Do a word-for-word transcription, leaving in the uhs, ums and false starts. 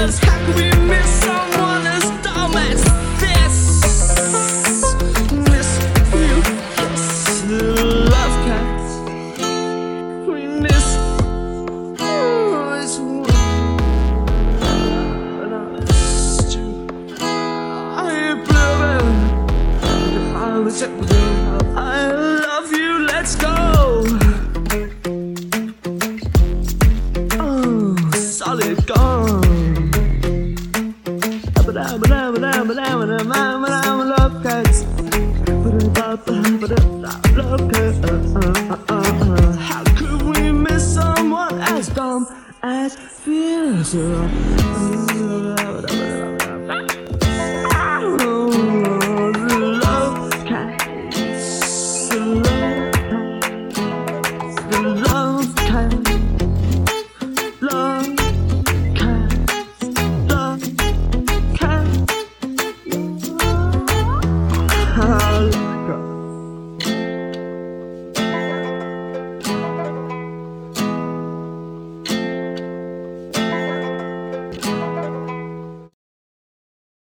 cause how could we miss someone as dumb as this? Miss you, yes, love cats. We miss oh, it's but I missed you. I blew it. I was at the I love you, let's go. Oh, solid gone. Love cats. Love cats. How could we miss someone as dumb as this? Love cats. Love cats. Love cats. Love cats. Love cats.